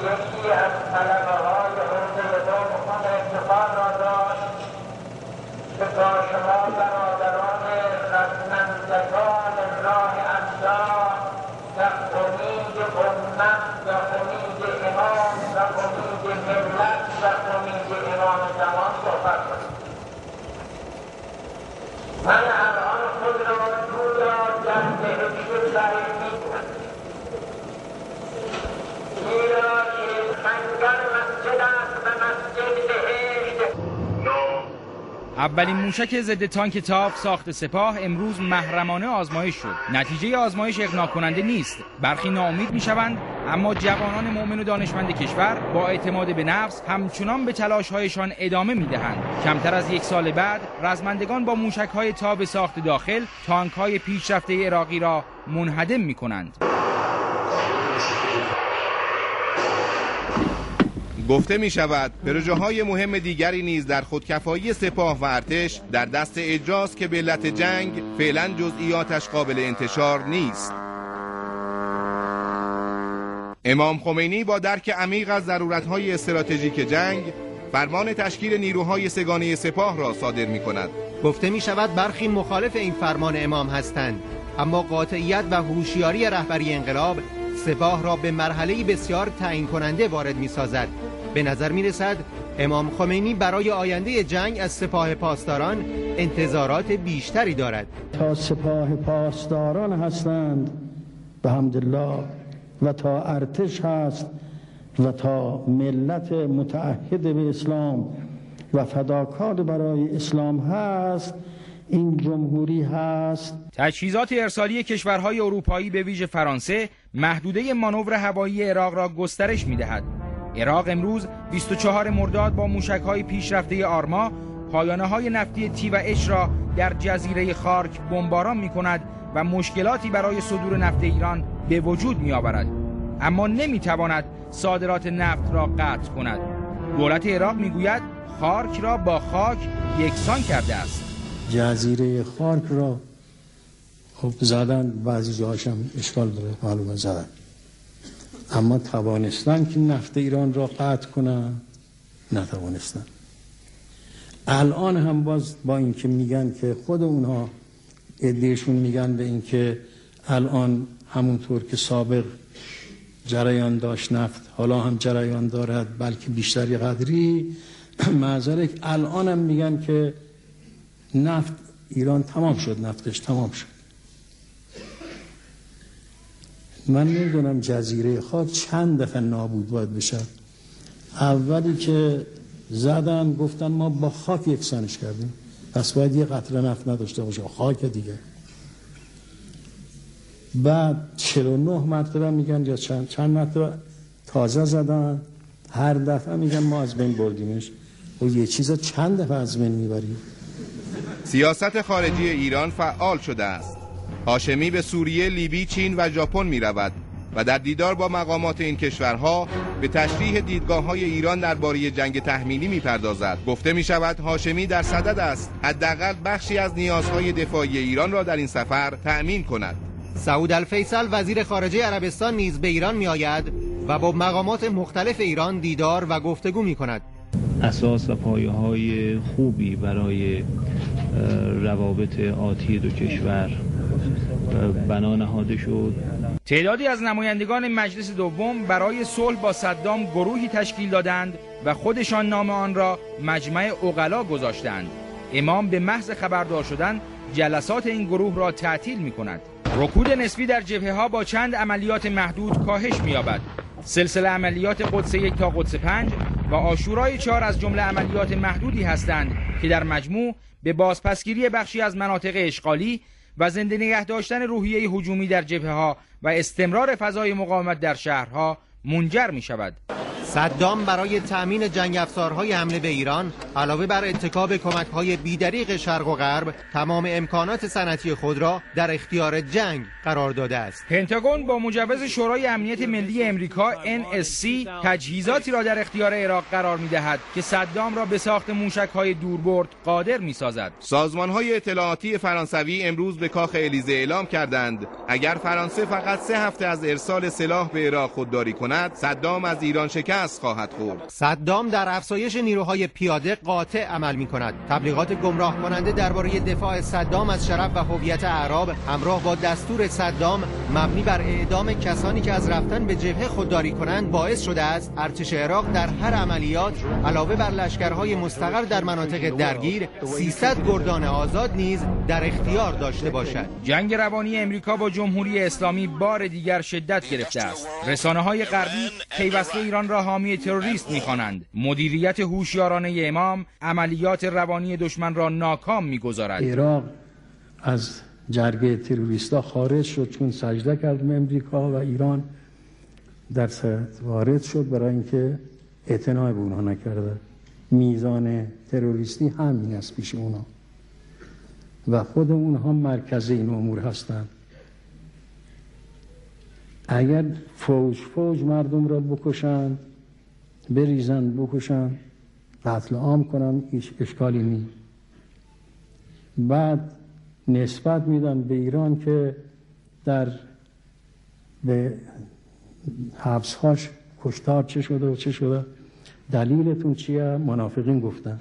یکی از طلبه‌های حوزه دوم افتخار را داشت که با شما برادران رزمندگان راه الله و امید امت و امید امام و امید ملت و امید امام زمان صحبت کنید. من الان خود را گویا در بهشت ظاهر می‌کنم، زیرا که خنجر مسجد است و مسجد بهشت. اولین موشک ضد تانک تاف ساخت سپاه امروز محرمانه آزمایش شد. نتیجه آزمایش اقناع کننده نیست. برخی ناامید میشوند، اما جوانان مؤمن و دانشمند کشور با اعتماد به نفس همچنان به تلاش‌هایشان ادامه می‌دهند. کمتر از یک سال بعد رزمندگان با موشک‌های تاو ساخت داخل تانک‌های پیشرفته عراقی را منهدم می‌کنند. گفته می شود پروژه‌های مهم دیگری نیز در خودکفایی سپاه و ارتش در دست اجراست که به علت جنگ فعلا جزئیاتش قابل انتشار نیست. امام خمینی با درک عمیق از ضرورت‌های استراتژیک جنگ فرمان تشکیل نیروهای سگانه سپاه را صادر می کند. گفته می شود برخی مخالف این فرمان امام هستند، اما قاطعیت و هوشیاری رهبری انقلاب سپاه را به مرحله‌ای بسیار تعیین کننده وارد می سازد. به نظر می رسد امام خمینی برای آینده جنگ از سپاه پاسداران انتظارات بیشتری دارد. تا سپاه پاسداران هستند به حمدالله و تا ارتش هست و تا ملت متعهد به اسلام و فداکار برای اسلام هست، این جمهوری هست. تجهیزات ارسالی کشورهای اروپایی به ویژه فرانسه محدوده مانور هوایی عراق را گسترش می‌دهد. عراق امروز 24 مرداد با موشک‌های پیشرفته آرما پایانه‌های نفتی تی و اچ را در جزیره خارک بمباران می‌کند و مشکلاتی برای صدور نفت ایران به وجود می‌آورد، اما نمی‌تواند صادرات نفت را قطع کند. دولت عراق می‌گوید خارک را با خاک یکسان کرده است. جزیره خارک را خب زدن، بعضی جاهاش هم اشکال داره، معلومه زدن، اما توانستن که نفت ایران را قطع کنن؟ نتوانستن. الان هم باز با اینکه میگن که خود اونها عده‌شون میگن به اینکه الان همونطور که سابق جریان داشت نفت حالا هم جریان دارد، بلکه بیشتری قدری، معذرت الان هم میگن که نفت ایران تمام شد، نفتش تمام شد. من نمیدونم جزیره خاک چند دفعه نابود باید بشه. اولی که زدن گفتن ما با خاک یکسانش کردیم، پس باید یه قطره نفت نداشته باشه، خاک دیگه. بعد 49 مرتبه میگن یا چند مرتبه تازه زدن، هر دفعه میگن ما از بین بردیمش. و یه چیزا چند دفعه از بین میبریم. سیاست خارجی ایران فعال شده است. هاشمی به سوریه، لیبی، چین و ژاپن می رود و در دیدار با مقامات این کشورها به تشریح دیدگاه‌های ایران درباره جنگ تحمیلی می پردازد. گفته می شود هاشمی در صدد است حداقل بخشی از نیازهای دفاعی ایران را در این سفر تأمین کند. سعود الفیصل وزیر خارجه عربستان نیز به ایران می آید و با مقامات مختلف ایران دیدار و گفتگو می کند. اساس و پایه‌های خوبی برای روابط آتی دو کشور بنا نهاده شد. تعدادی از نمایندگان مجلس دوم برای صلح با صدام گروهی تشکیل دادند و خودشان نام آن را مجمع عقلا گذاشتند. امام به محض خبردار شدن جلسات این گروه را تعطیل می کند. رکود نسبی در جبهه‌ها با چند عملیات محدود کاهش می‌یابد. سلسله عملیات قدس 1 تا قدس 5 و عاشورای 4 از جمله عملیات محدودی هستند که در مجموع به بازپسگیری بخشی از مناطق اشغالی و زنده نگه داشتن روحیه هجومی در جبهه‌ها و استمرار فضای مقاومت در شهرها منجر می‌شود. صدام برای تأمین جنگ افزارهای حمله به ایران علاوه بر اتکا کمک‌های بی‌دریغ شرق و غرب تمام امکانات صنعتی خود را در اختیار جنگ قرار داده است. پنتاگون با مجوز شورای امنیت ملی امریکا NSC تجهیزاتی را در اختیار عراق قرار می‌دهد که صدام را به ساخت موشک‌های دوربرد قادر می‌سازد. سازمان‌های اطلاعاتی فرانسوی امروز به کاخ الیزه اعلام کردند اگر فرانسه فقط 3 هفته از ارسال سلاح به عراق خودداری کند، صدام از ایران شکست خواهد خورد. صدام در افزایش نیروهای پیاده قاطع عمل می‌کند. تبلیغات گمراه کننده درباره دفاع صدام از شرف و هویت اعراب همراه با دستور صدام مبنی بر اعدام کسانی که از رفتن به جبهه خودداری کنند باعث شده است ارتش عراق در هر عملیات علاوه بر لشکرهای مستقر در مناطق درگیر 300 گردان آزاد نیز در اختیار داشته باشد. جنگ روانی امریکا با جمهوری اسلامی بار دیگر شدت گرفته است. رسانه‌های غربی پیوسته ایران را حامی تروریست می‌خوانند. مدیریت هوشیارانه امام عملیات روانی دشمن را ناکام می‌گذارد. عراق از جرگه تروریستا خارج شد چون سجده کرد به امریکا و ایران در وارد شد برای اینکه اعتنا به اونها نکرده. میزان تروریستی همین است پیش اونها و خود اونها مرکز این امور هستند. اگر فوج مردم را بکشند، بریزند، بکشند، قتل عام کنند، هیچ اشکالی نیست. بعد نسبت میدن به ایران که به حبسهاش کشتار چه شده و چه شده. دلیلتون چیه؟ منافقین گفتن.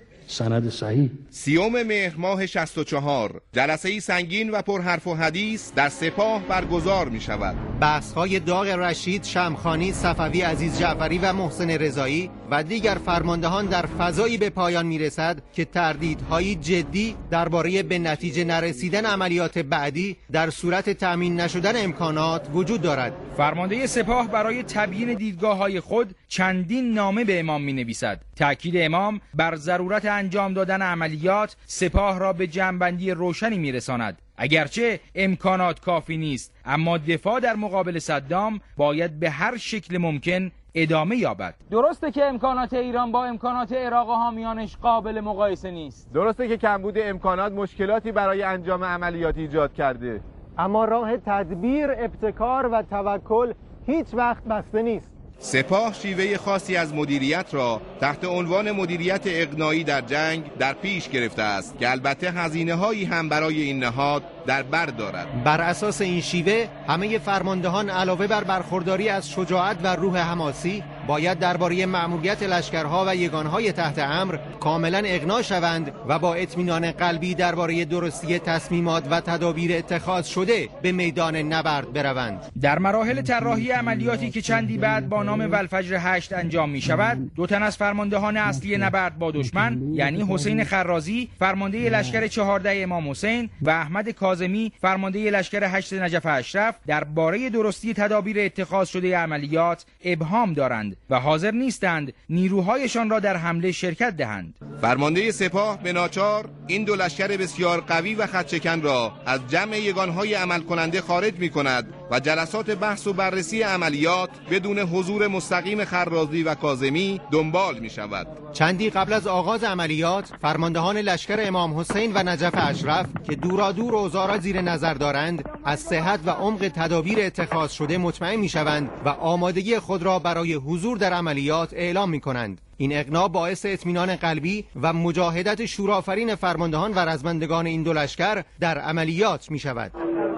سند صحیح. 30 مهر ماه 64 جلسه‌ای سنگین و پر حرف و حدیث در سپاه برگزار می شود. بحث‌های داغ رشید، شمخانی، صفوی، عزیز جعفری و محسن رضایی و دیگر فرماندهان در فضایی به پایان می‌رسد که تردیدهای جدی درباره به نتیجه نرسیدن عملیات بعدی در صورت تأمین نشدن امکانات وجود دارد. فرمانده سپاه برای تبیین دیدگاه‌های خود چندین نامه به امام می‌نویسد. تأکید امام بر ضرورت انجام دادن عملیات سپاه را به جمع‌بندی روشنی می‌رساند. اگرچه امکانات کافی نیست، اما دفاع در مقابل صدام باید به هر شکل ممکن ادامه یابد. درسته که امکانات ایران با امکانات عراق و حامیانش قابل مقایسه نیست. درسته که کمبود امکانات مشکلاتی برای انجام عملیات ایجاد کرده. اما راه تدبیر، ابتکار و توکل هیچ وقت بسته نیست. سپاه شیوه خاصی از مدیریت را تحت عنوان مدیریت اقناعی در جنگ در پیش گرفته است که البته هزینه‌هایی هم برای این نهاد در بر دارد. بر اساس این شیوه همه فرماندهان علاوه بر برخورداری از شجاعت و روح حماسی باید درباره مأموریت لشکرها و یگانهای تحت امر کاملا اقناع شوند و با اطمینان قلبی درباره درستی تصمیمات و تدابیر اتخاذ شده به میدان نبرد بروند. در مراحل طراحی عملیاتی که چندی بعد با نام والفجر 8 انجام می شود، 2 تن از فرماندهان اصلی نبرد با دشمن یعنی حسین خرازی فرمانده لشکر 14 امام حسین و احمد کاظمی فرمانده لشکر 8 نجف اشرف درباره درستی تدابیر اتخاذ شده عملیات ابهام دارند و حاضر نیستند نیروهایشان را در حمله شرکت دهند. فرمانده سپاه به ناچار این 2 لشکر بسیار قوی و خط‌شکن را از جمع یگانهای عمل کننده خارج می کند و جلسات بحث و بررسی عملیات بدون حضور مستقیم خرازی و کاظمی دنبال می شود. چندی قبل از آغاز عملیات فرماندهان لشکر امام حسین و نجف اشرف که دورادور اوضاع را زیر نظر دارند از صحت و عمق تدابیر اتخاذ شده مطمئن می شوند و آمادگی خود را برای حضور در عملیات اعلام می کنند. این اقناع باعث اطمینان قلبی و مجاهدت شورآفرین فرماندهان و رزمندگان این 2 لشکر در عملیات می شود.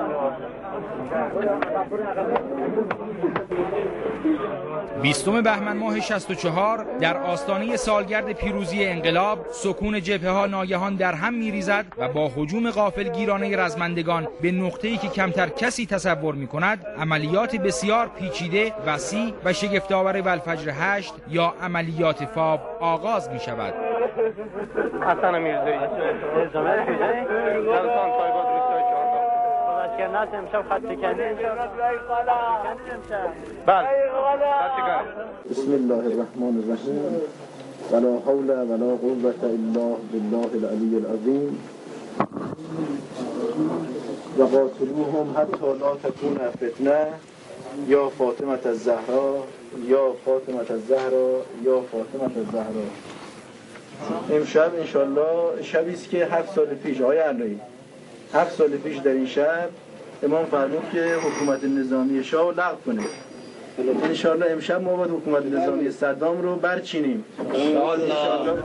20 بهمن ماه 64 در آستانه سالگرد پیروزی انقلاب سکون جبهه‌ها ناگهان در هم می‌ریزد و با هجوم غافلگیرانه رزمندگان به نقطه‌ای که کمتر کسی تصور می‌کند عملیات بسیار پیچیده، وسیع و شگفت‌آور والفجر 8 یا عملیات فاو آغاز می‌شود. حسن میرزایی بسم الله الرحمن الرحیم ولا حول ولا قوة الا بالله العلی العظیم و قاتلوهم حتی لا تکون فتنه یا فاطمه الزهرا یا فاطمه الزهرا یا فاطمه الزهرا. امشب انشالله شبی است که 7 سال پیش آقای علایی 7 سال پیش در این شب امام فرمود که حکومت نظامی شاه لغو کنه. انشالله امشب ما باید حکومت نظامی صدام رو برچینیم. انشالله.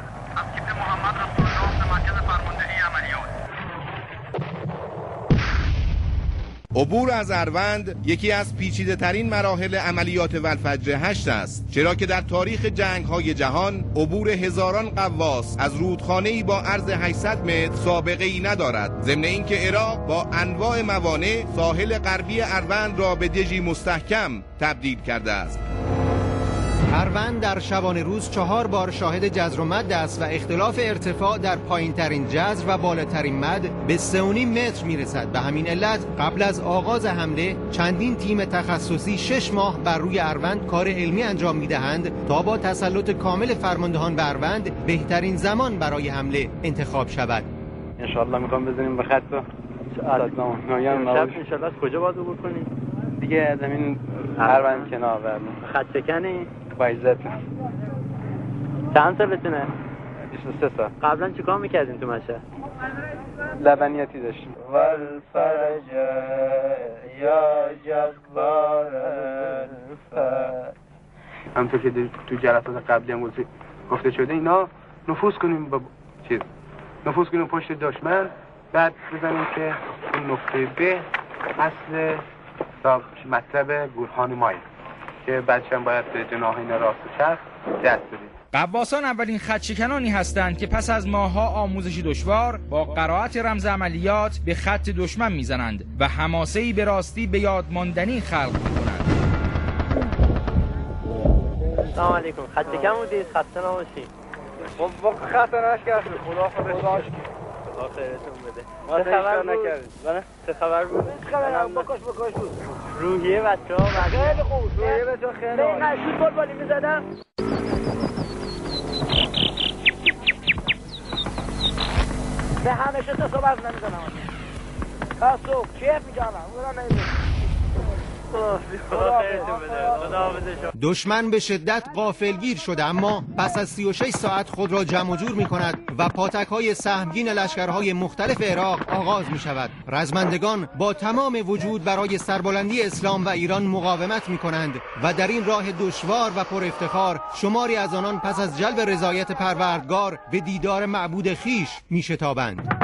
عبور از اروند یکی از پیچیده ترین مراحل عملیات والفجر 8 است، چرا که در تاریخ جنگ های جهان عبور هزاران غواص از رودخانه‌ای با عرض 800 متر سابقه ای ندارد، ضمن اینکه عراق با انواع موانع ساحل غربی اروند را به دژی مستحکم تبدیل کرده است. اروند در شبانه روز 4 بار شاهد جزر و مد است و اختلاف ارتفاع در پایین ترین جزر و بالاترین مد به 3.5 متر میرسد. به همین علت قبل از آغاز حمله چندین تیم تخصصی 6 ماه بر روی اروند کار علمی انجام میدهند تا با تسلط کامل فرماندهان به اروند بهترین زمان برای حمله انتخاب شود. انشالله میخوام بزنیم به خط صدام. شب انشالله از کجا باید عبور کنیم؟ دیگه زمین اروند کنار بریم. خط شکنی؟ با عزت. چند سالتونه؟ 23 سال. قبلا چیکار میکردین تو مشهد؟ لبنیاتی داشتیم. والفرج یا جبار الفرج. همونطور که تو جلسات قبلی هم گفته شده اینا نفوذ کنیم با نفوذ کنیم پشت دشمن، بعد بزنیم که اون نقطه ب اصل مطلب برهان مایی که بچه هم باید به جناحین راست و چپ دست بدیم. غواصان اولین خطشکنانی هستند که پس از ماه‌ها آموزشی دشوار با قرائت رمز عملیات به خط دشمن میزنند و حماسه‌ای به راستی به یاد ماندنی خلق می‌کنند. سلام علیکم. خطشکن بودید؟ خسته نباشید. ما خطا نکردیم. خدا خودش باشه. خدا خیرتون بده. چه خبر نکردید؟ چه خبر بود؟ بکش بود. روحیه بچه‌ها خیلی خوب. روحیه بچه‌ها خیلی خوب. نه فوتبال بالی می‌زدم. به همیشه تو صبح نمی‌زنم. تا صبح کیف می‌کنم. اون نمی‌زنم. دشمن به شدت غافلگیر شده، اما پس از 36 ساعت خود را جمع و جور می کند و پاتک‌های سهمگین لشکرهای مختلف عراق آغاز می شود. رزمندگان با تمام وجود برای سربلندی اسلام و ایران مقاومت می کنند و در این راه دشوار و پر افتخار شماری از آنان پس از جلب رضایت پروردگار به دیدار معبود خیش می شتابند.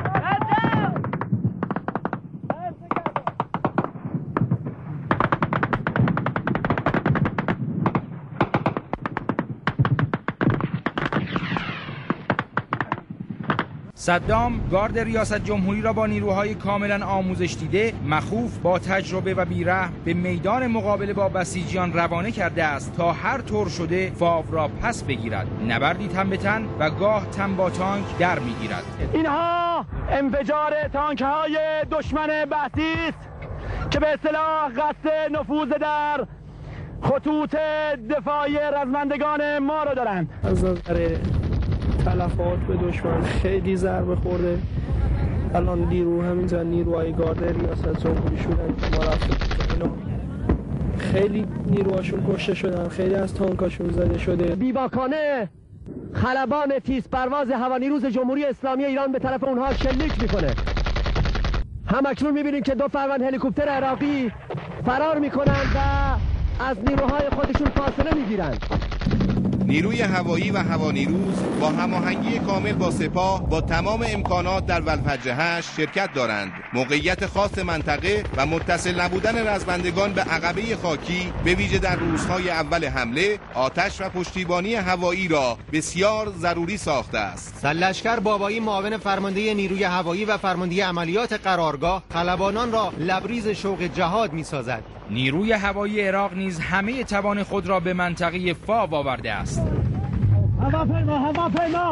صدام گارد ریاست جمهوری را با نیروهای کاملا آموزش دیده، مخوف، با تجربه و بی‌رحم به میدان مقابله با بسیجیان روانه کرده است تا هر طور شده فاو را پس بگیرد. نبردی تن به تن و گاه تن با تانک در میگیرد. اینها انفجار تانک های دشمن بحثی است که به اصطلاح قصد نفوذ در خطوط دفاعی رزمندگان ما را دارند. از نظر تلفات به دشمن خیلی ضربه خورده. الان همینجا نیروهای گارد ریاست جمهوری شدن که ما رفتیم، خیلی نیروهاشون کشته شدن، خیلی از تانکاشون زده شده. بیباکانه خلبان تیز پرواز هوانیروز جمهوری اسلامی ایران به طرف اونها شلیک میکنه. همکنون میبینیم که 2 فروند هلیکوپتر عراقی فرار میکنند و از نیروهای خودشون فاصله میگیرند. نیروی هوایی و هوانیروز با هماهنگی کامل با سپاه با تمام امکانات در والفجر 8 شرکت دارند. موقعیت خاص منطقه و متصل نبودن رزمندگان به عقبه خاکی به ویژه در روزهای اول حمله آتش و پشتیبانی هوایی را بسیار ضروری ساخته است. سرلشکر بابایی معاون فرمانده نیروی هوایی و فرمانده عملیات قرارگاه خلبانان را لبریز شوق جهاد می‌سازد. نیروی هوایی عراق نیز همه توان خود را به منطقه فاو آورده است. هواپیما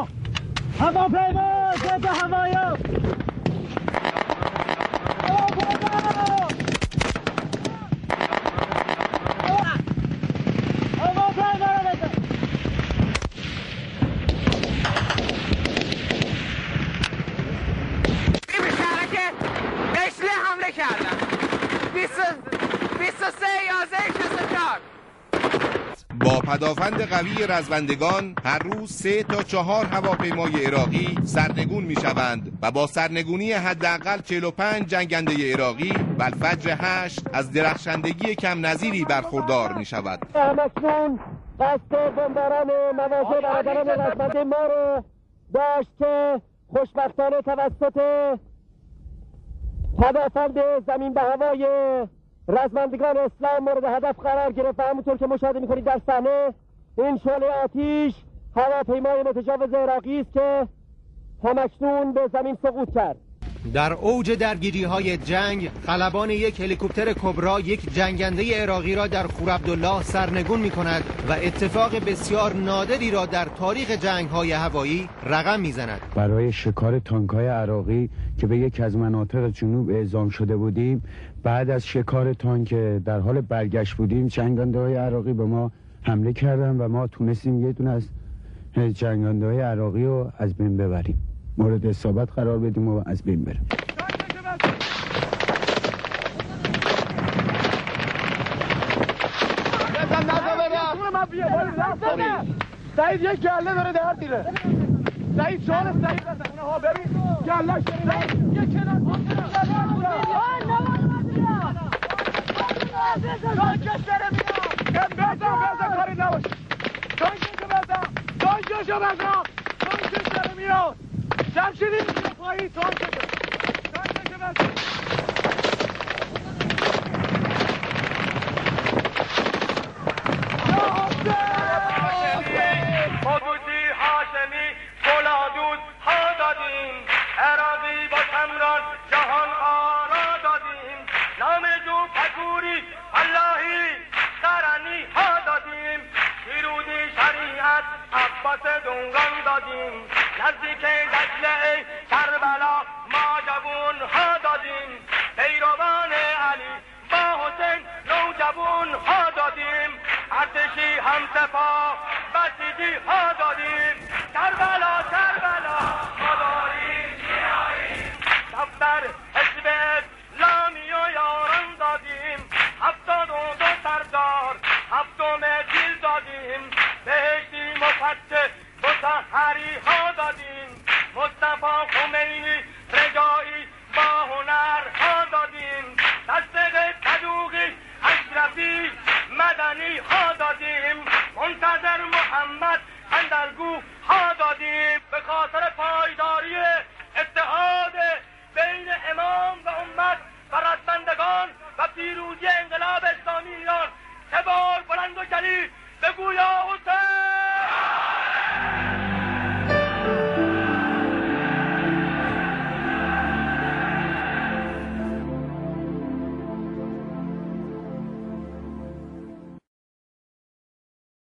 ضد هوایی. حمله کردن 23 11 با پدافند قوی رزمندگان هر روز 3 تا 4 هواپیمای عراقی سرنگون می‌شوند و با سرنگونی حداقل 45 جنگنده عراقی بالفجر 8 از درخشندگی کم نظیری برخوردار می‌شود. همکنون قصد بمباران مواضع برادران رزمنده ما رو داشت که خوشبختانه توسط پدافند زمین به هوای رزمندگان اسلام مورد هدف قرار گرفت و همونطور که مشاهده می‌کنید در صحنه این شعله آتش هواپیمای متجاوز عراقی است که همکنون به زمین سقوط کرد. در اوج درگیری‌های جنگ خلبان یک هلیکوپتر کبرا یک جنگنده عراقی را در خورعبدالله سرنگون می‌کند و اتفاق بسیار نادری را در تاریخ جنگ‌های هوایی رقم می‌زند. برای شکار تانک‌های عراقی که به یک از مناطق جنوب اعزام شده بودیم، بعد از شکار تانک در حال برگشت بودیم، جنگنده‌های عراقی به ما حمله کردند و ما تونستیم یه دونه از جنگنده‌های عراقی رو از بین ببریم، مورد اصابت قرار بدیم و از بین بریم. سعید یک گله داره در دیره. سعید چهار سعید بزن. ها ببین گلهش داره. یک کنار تانکش داره میاد. بزن کاری نباشه. تانکشو بزن. تانکش داره میاد. جمشیدی پایی تانکشو بزن. حدودی هاشمی گلادود ها دادیم، عراقی با کمران جهان آرا دادیم، نام جو پکوری اللهی سرنی ها دادیم، شیرودی شریعت عباس دنگان دادیم، نزدیک دجله کربلا ما جوون ها دادیم، پیروان علی با حسین نوجوان ها دادیم، ارتشی همسپاه بسیجی ها دادیم، کربلا